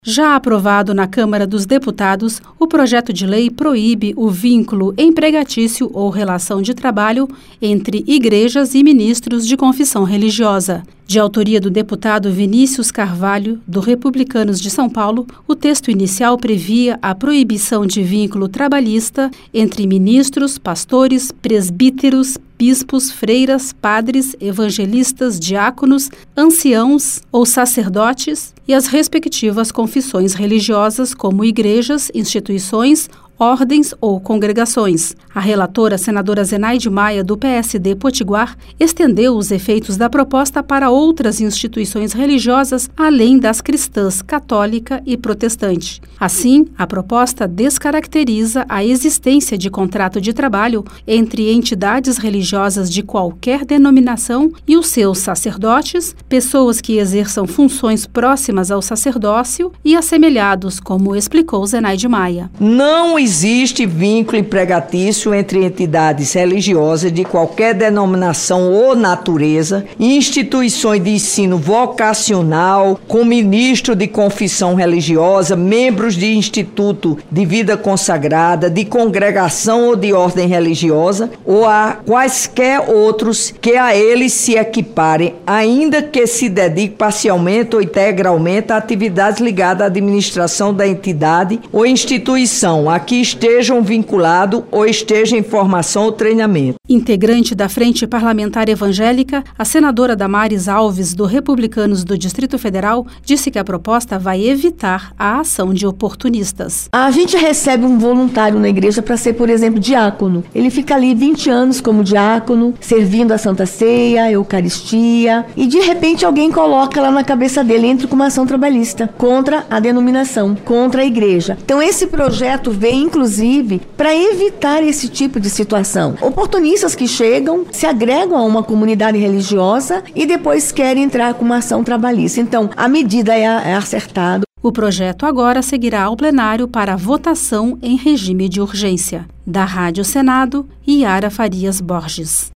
Já aprovado na Câmara dos Deputados, o projeto de lei proíbe o vínculo empregatício ou relação de trabalho entre igrejas e ministros de confissão religiosa. De autoria do deputado Vinícius Carvalho, do Republicanos de São Paulo, o texto inicial previa a proibição de vínculo trabalhista entre ministros, pastores, presbíteros, bispos, freiras, padres, evangelistas, diáconos, anciãos ou sacerdotes e as respectivas confissões religiosas como igrejas, instituições, ordens ou congregações. A relatora, senadora Zenaide Maia, do PSD Potiguar, estendeu os efeitos da proposta para outras instituições religiosas, além das cristãs católica e protestante. Assim, a proposta descaracteriza a existência de contrato de trabalho entre entidades religiosas de qualquer denominação e os seus sacerdotes, pessoas que exerçam funções próximas ao sacerdócio e assemelhados, como explicou Zenaide Maia. Não existe vínculo empregatício entre entidades religiosas de qualquer denominação ou natureza, instituições de ensino vocacional, com ministro de confissão religiosa, membros de instituto de vida consagrada, de congregação ou de ordem religiosa, ou a quaisquer outros que a eles se equiparem, ainda que se dediquem parcialmente ou integralmente a atividades ligadas à administração da entidade ou instituição, a que estejam vinculados ou estejam em formação ou treinamento. Integrante da Frente Parlamentar Evangélica, a senadora Damares Alves, do Republicanos do Distrito Federal, disse que a proposta vai evitar a ação de oportunistas. A gente recebe um voluntário na igreja para ser, por exemplo, diácono. Ele fica ali 20 anos como diácono, servindo a Santa Ceia, a Eucaristia, e de repente alguém coloca lá na cabeça dele, entra com uma ação trabalhista contra a denominação, contra a igreja. Então esse projeto vem inclusive para evitar esse tipo de situação. Oportunistas que chegam, se agregam a uma comunidade religiosa e depois querem entrar com uma ação trabalhista. Então, a medida é acertada. O projeto agora seguirá ao plenário para votação em regime de urgência. Da Rádio Senado, Yara Farias Borges.